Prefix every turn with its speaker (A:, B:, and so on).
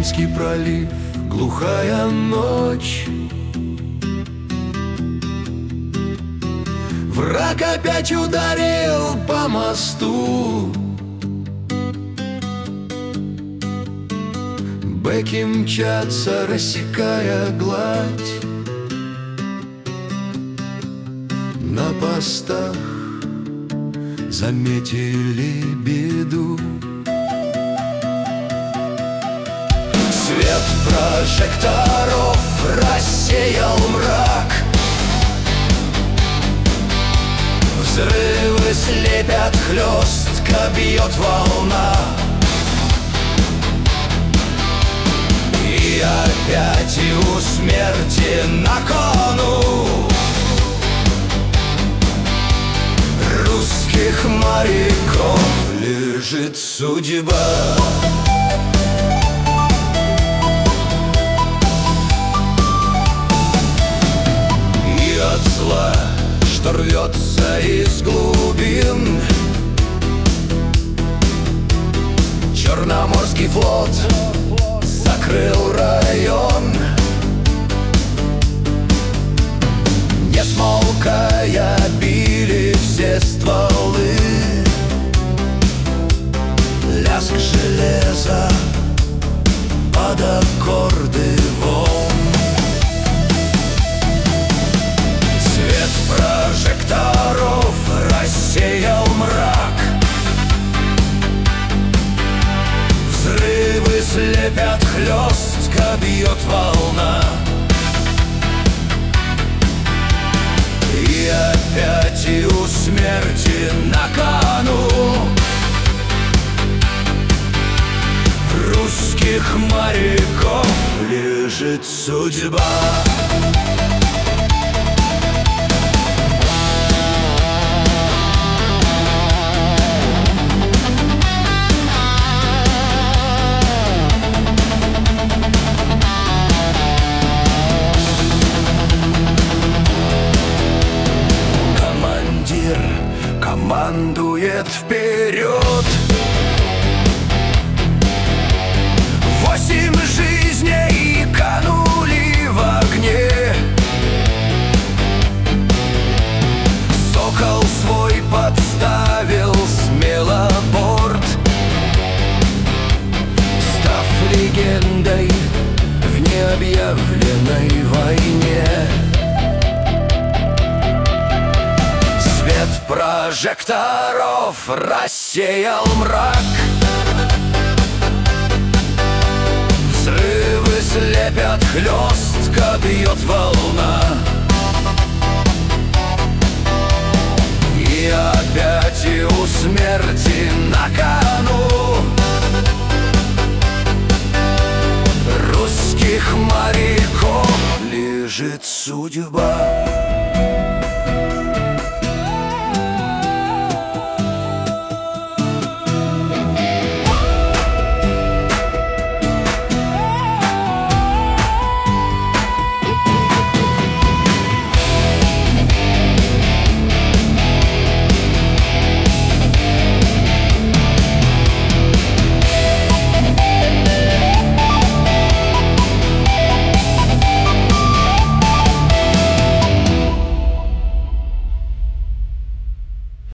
A: Финский пролив, глухая ночь. Враг опять ударил по мосту. Бэки мчатся, рассекая гладь. На постах заметили беду. Свет прожекторов рассеял мрак. Взрывы слепят, хлестко бьет волна. И опять и у смерти на кону русских моряков лежит судьба. И от зла, что рвется из глубин, Черноморский флот закрыл район. Не смолкая били все стволы, лязг железа под аккорды волн. Свет прожекторов рассеял мрак. Взрывы слепят, хлестко бьет волна. И опять и у смерти на кону русских моряков лежит судьба. Командует вперед. 8 жизней канули в огне. Сокол свой подставил смело борт, став легендой в необъявленной войне. Свет прожекторов рассеял мрак. Взрывы слепят, хлестко бьет волна. И опять и у смерти на кону русских моряков лежит судьба.